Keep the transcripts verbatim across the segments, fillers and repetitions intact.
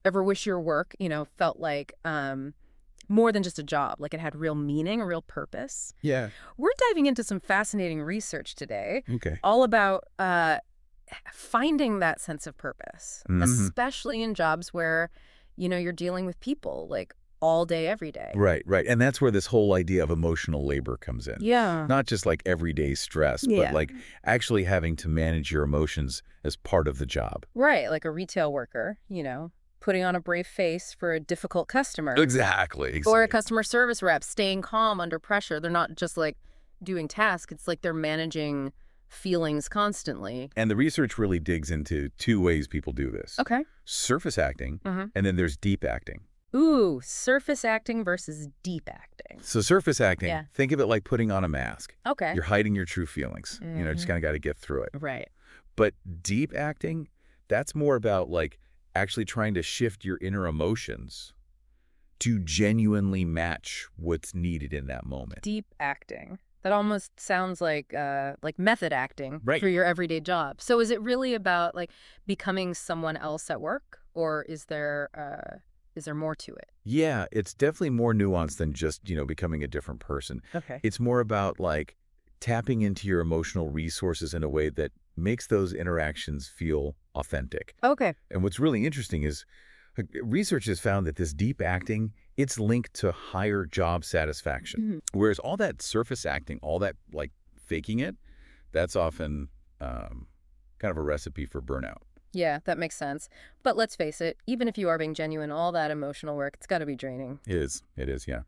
ever wish your work, you know, felt like um, more than just a job, like it had real meaning, a real purpose? Yeah. We're diving into some fascinating research today, Okay. all about uh, finding that sense of purpose, hmm especially in jobs where, you know, you're dealing with people like all day, every day. Right, right. And that's where this whole idea of emotional labor comes in. Yeah. Not just like everyday stress, but Yeah. like actually having to manage your emotions as part of the job. Right. Like a retail worker, you know, putting on a brave face for a difficult customer. Exactly. Or a Exactly. customer service rep staying calm under pressure. They're not just like doing tasks. It's like they're managing feelings constantly. And the research really digs into two ways people do this. Okay. Surface acting, Mm-hmm. and then there's deep acting. Ooh, surface acting versus deep acting. So surface acting, Yeah. think of it like putting on a mask. Okay. You're hiding your true feelings. You know, just Mhm. kind of got to get through it. Right. But deep acting, that's more about like actually trying to shift your inner emotions to genuinely match what's needed in that moment. Deep acting. That almost sounds like uh, like method acting Right. for your everyday job. So is it really about like becoming someone else at work, or is there uh, is there more to it? Yeah, it's definitely more nuanced than just, you know, becoming a different person. Okay. It's more about like tapping into your emotional resources in a way that makes those interactions feel authentic. Okay. And what's really interesting is uh, research has found that this deep acting, it's linked to higher job satisfaction. Mhm. Whereas all that surface acting, all that like faking it, that's often um, kind of a recipe for burnout. Yeah, that makes sense. But let's face it, even if you are being genuine, all that emotional work, it's got to be draining. It is. It is, yeah.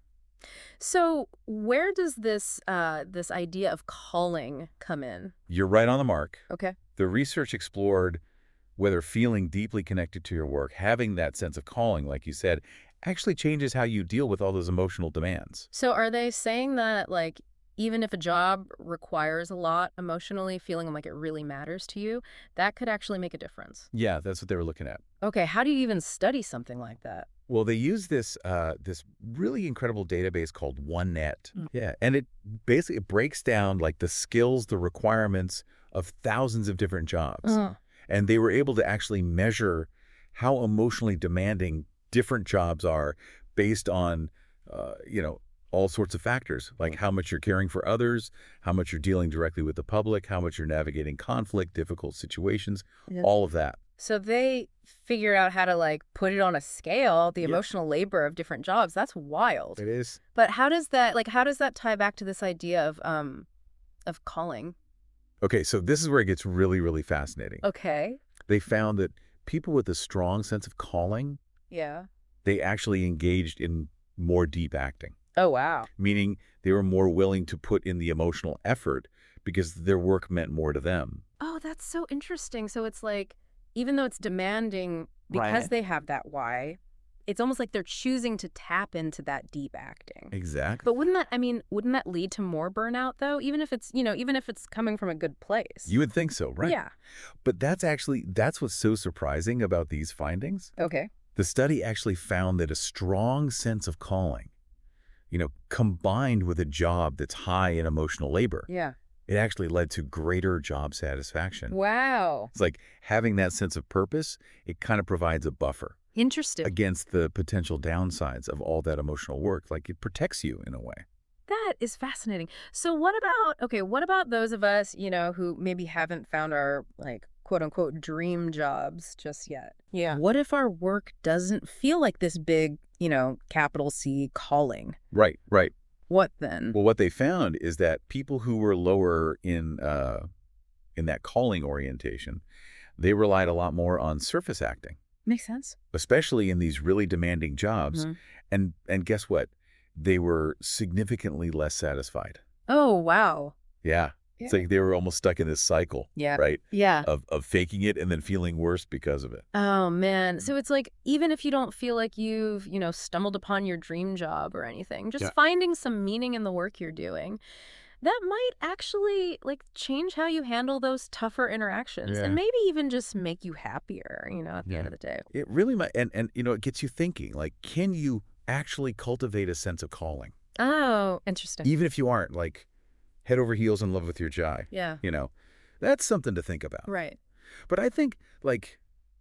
So where does this uh, this idea of calling come in? You're right on the mark. Okay. The research explored whether feeling deeply connected to your work, having that sense of calling, like you said, actually changes how you deal with all those emotional demands. So are they saying that, like, even if a job requires a lot emotionally, feeling like it really matters to you, that could actually make a difference? Yeah, that's what they were looking at. Okay, how do you even study something like that? Well, they use this uh, this really incredible database called OneNet. Mm. Yeah, and it basically it breaks down like the skills, the requirements of thousands of different jobs. Uh, And they were able to actually measure how emotionally demanding different jobs are based on, uh, you know, all sorts of factors, like how much you're caring for others, how much you're dealing directly with the public, how much you're navigating conflict, difficult situations, Yeah. all of that. So they figure out how to, like, put it on a scale, the Yeah. emotional labor of different jobs. That's wild. It is. But how does that, like, how does that tie back to this idea of, um, of calling? Okay, so this is where it gets really, really fascinating. Okay. They found that people with a strong sense of calling, Yeah. they actually engaged in more deep acting, Oh, wow. meaning they were more willing to put in the emotional effort because their work meant more to them. Oh, that's so interesting. So it's like, even though it's demanding because Right. they have that why, it's almost like they're choosing to tap into that deep acting. Exactly. But wouldn't that, I mean, wouldn't that lead to more burnout though? Even if it's, you know, even if it's coming from a good place. You would think so, right? Yeah. But that's actually, that's what's so surprising about these findings. Okay. The study actually found that a strong sense of calling, you know, combined with a job that's high in emotional labor, Yeah. it actually led to greater job satisfaction. Wow. It's like having that sense of purpose, it kind of provides a buffer Interesting. against the potential downsides of all that emotional work. Like it protects you in a way. That is fascinating. So what about, okay, what about those of us, you know, who maybe haven't found our, like, quote unquote dream jobs just yet? Yeah. What if our work doesn't feel like this big, you know, capital C calling? Right, right. What then? Well, what they found is that people who were lower in uh, in that calling orientation, they relied a lot more on surface acting, Makes sense. especially in these really demanding jobs. Mhm. And and guess what? They were significantly less satisfied. Oh, wow. Yeah. It's Yeah. like they were almost stuck in this cycle, Yeah. right? Yeah. Of of faking it and then feeling worse because of it. Oh, man. So it's like, even if you don't feel like you've, you know, stumbled upon your dream job or anything, just Yeah. finding some meaning in the work you're doing, that might actually, like, change how you handle those tougher interactions Yeah. and maybe even just make you happier, you know, at the Yeah. end of the day. It really might, and and you know, it gets you thinking, like, can you actually cultivate a sense of calling? Oh, interesting. Even if you aren't like head over heels in love with your job, Yeah. you know, that's something to think about. Right. But I think like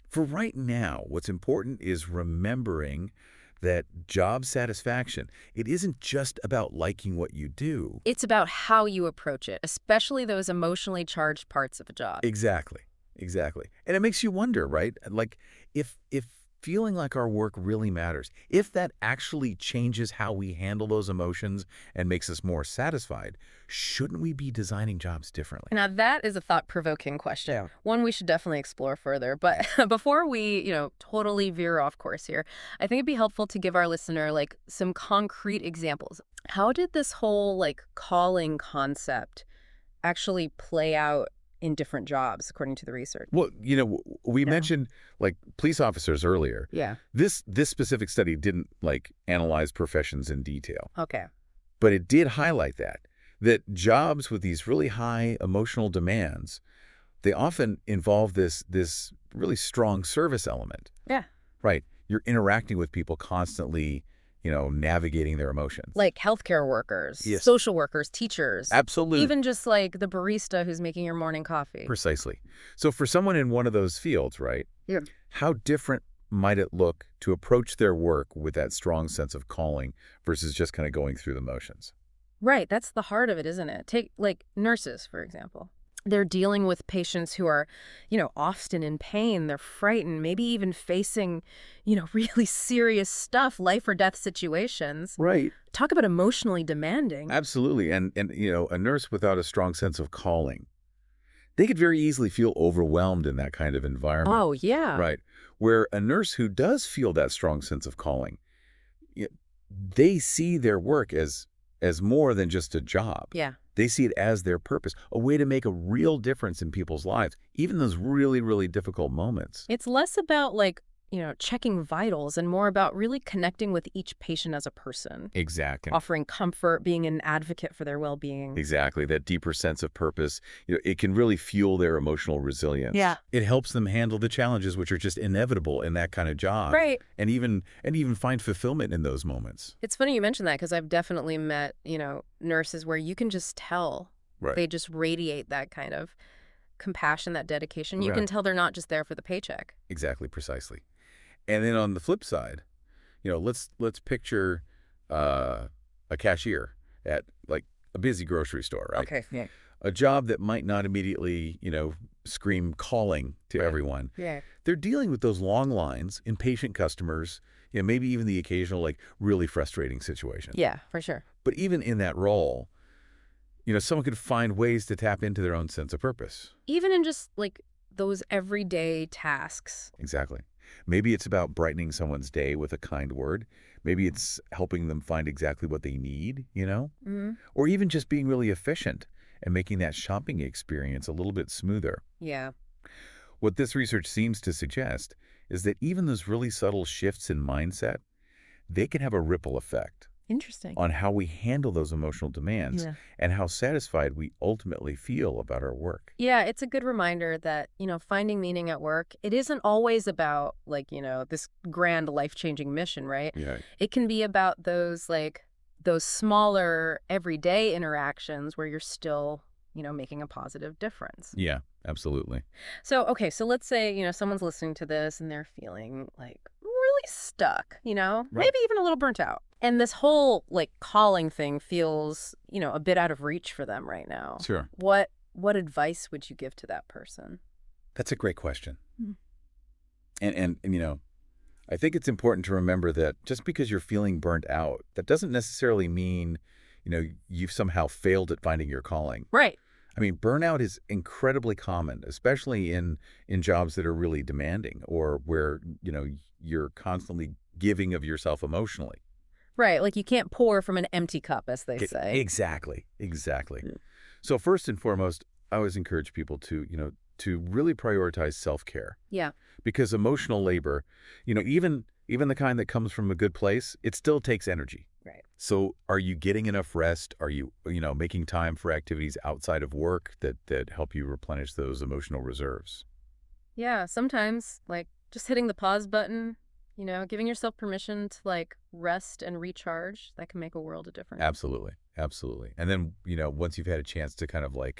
For right now, what's important is remembering that job satisfaction, it isn't just about liking what you do. It's about how you approach it, especially those emotionally charged parts of a job. Exactly. Exactly. And it makes you wonder, right? Like, if if feeling like our work really matters, if that actually changes how we handle those emotions and makes us more satisfied, shouldn't we be designing jobs differently? Now, that is a thought-provoking question, Yeah. one we should definitely explore further. But before we, you know, totally veer off course here, I think it'd be helpful to give our listener, like, some concrete examples. How did this whole, like, calling concept actually play out in different jobs, according to the research? Well, you know, w- we No. mentioned like police officers earlier. Yeah. This this specific study didn't like analyze professions in detail, Okay. but it did highlight that that jobs with these really high emotional demands, they often involve this this really strong service element. Yeah. Right. You're interacting with people constantly, you know, navigating their emotions. Like healthcare workers, Yes. social workers, teachers. Absolutely. Even just like the barista who's making your morning coffee. Precisely. So for someone in one of those fields, right? Yeah. How different might it look to approach their work with that strong sense of calling versus just kind of going through the motions? Right. That's the heart of it, isn't it? Take like nurses, for example. They're dealing with patients who are, you know, often in pain. They're frightened, maybe even facing, you know, really serious stuff, life or death situations. Right. Talk about emotionally demanding. Absolutely. And, and you know, a nurse without a strong sense of calling, they could very easily feel overwhelmed in that kind of environment. Oh, yeah. Right. Where a nurse who does feel that strong sense of calling, y- they see their work as as more than just a job. Yeah. They see it as their purpose, a way to make a real difference in people's lives, even those really, really difficult moments. It's less about like, you know, checking vitals and more about really connecting with each patient as a person, Exactly. offering comfort, being an advocate for their well-being. Exactly. That deeper sense of purpose, you know, it can really fuel their emotional resilience. Yeah. It helps them handle the challenges which are just inevitable in that kind of job. Right. And even and even find fulfillment in those moments. It's funny you mentioned that because I've definitely met, you know, nurses where you can just tell Right. they just radiate that kind of compassion, that dedication. You Right. can tell they're not just there for the paycheck. Exactly, precisely. And then on the flip side, you know, let's let's picture uh, a cashier at like a busy grocery store, right? Okay. Yeah. A job that might not immediately, you know, scream calling to Right. everyone. Yeah. They're dealing with those long lines, impatient customers, you know, maybe even the occasional like really frustrating situation. Yeah, for sure. But even in that role, you know, someone could find ways to tap into their own sense of purpose. Even in just like those everyday tasks. Exactly. Maybe it's about brightening someone's day with a kind word. Maybe it's helping them find exactly what they need, you know? Mm-hmm. Or even just being really efficient and making that shopping experience a little bit smoother. Yeah. What this research seems to suggest is that even those really subtle shifts in mindset, they can have a ripple effect Interesting. on how we handle those emotional demands Yeah. and how satisfied we ultimately feel about our work. Yeah, it's a good reminder that, you know, finding meaning at work, it isn't always about like, you know, this grand life-changing mission, right? Yeah. It can be about those like those smaller everyday interactions where you're still, you know, making a positive difference. Yeah, absolutely. So, okay, so let's say, you know, someone's listening to this and they're feeling like really stuck, you know, Right. maybe even a little burnt out. And this whole like calling thing feels, you know, a bit out of reach for them right now. Sure. What what advice would you give to that person? That's a great question. Hmm. And, and, and, you know, I think it's important to remember that just because you're feeling burnt out, that doesn't necessarily mean, you know, you've somehow failed at finding your calling. Right. I mean, burnout is incredibly common, especially in, in jobs that are really demanding or where, you know, you're constantly giving of yourself emotionally. Right. Like you can't pour from an empty cup, as they Get- say. Exactly. Exactly. Yeah. So first and foremost, I always encourage people to, you know, to really prioritize self-care. Yeah. Because emotional labor, you know, even even the kind that comes from a good place, it still takes energy. Right. So are you getting enough rest? Are you, you know, making time for activities outside of work that, that help you replenish those emotional reserves? Yeah. Sometimes like just hitting the pause button, you know, giving yourself permission to like rest and recharge, that can make a world of difference. Absolutely. Absolutely. And then, you know, once you've had a chance to kind of like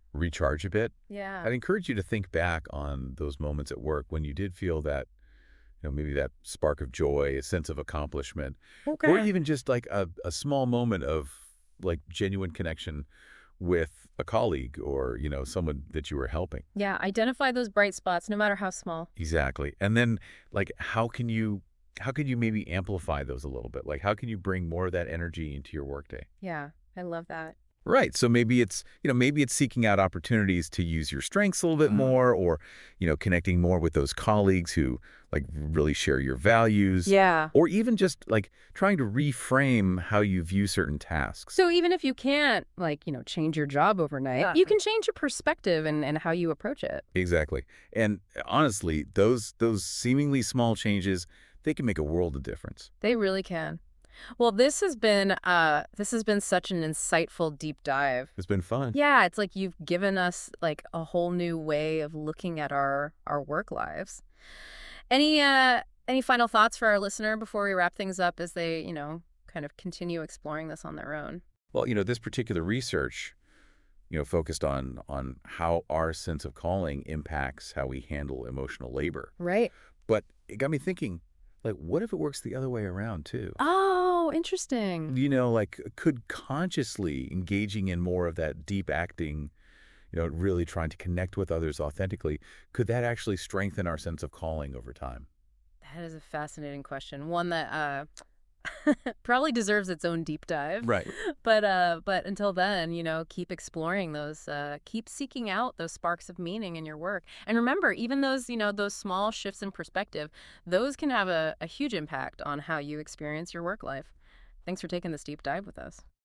recharge a bit, Yeah. I'd encourage you to think back on those moments at work when you did feel that, you know, maybe that spark of joy, a sense of accomplishment, or Okay. even just like a, a small moment of like genuine connection with a colleague or, you know, someone that you were helping. Yeah, identify those bright spots, no matter how small. Exactly. And then like how can you how can you maybe amplify those a little bit? Like how can you bring more of that energy into your workday? Yeah, I love that. Right. So maybe it's, you know, maybe it's seeking out opportunities to use your strengths a little bit more or, you know, connecting more with those colleagues who like really share your values Yeah. or even just like trying to reframe how you view certain tasks. So even if you can't, like, you know, change your job overnight, Yeah. you can change your perspective and, and how you approach it. Exactly. And honestly, those those seemingly small changes, they can make a world of difference. They really can. Well, this has been uh this has been such an insightful deep dive. It's been fun. Yeah, it's like you've given us like a whole new way of looking at our our work lives. Any uh any final thoughts for our listener before we wrap things up as they, you know, kind of continue exploring this on their own? Well, you know, this particular research, you know, focused on on how our sense of calling impacts how we handle emotional labor. Right. But it got me thinking, like, what if it works the other way around too? Oh, interesting. You know, like, could consciously engaging in more of that deep acting, you know, really trying to connect with others authentically, could that actually strengthen our sense of calling over time? That is a fascinating question. One that uh probably deserves its own deep dive. Right. But uh but until then, you know, keep exploring those uh keep seeking out those sparks of meaning in your work. And remember, even those, you know, those small shifts in perspective, those can have a, a huge impact on how you experience your work life. Thanks for taking this deep dive with us.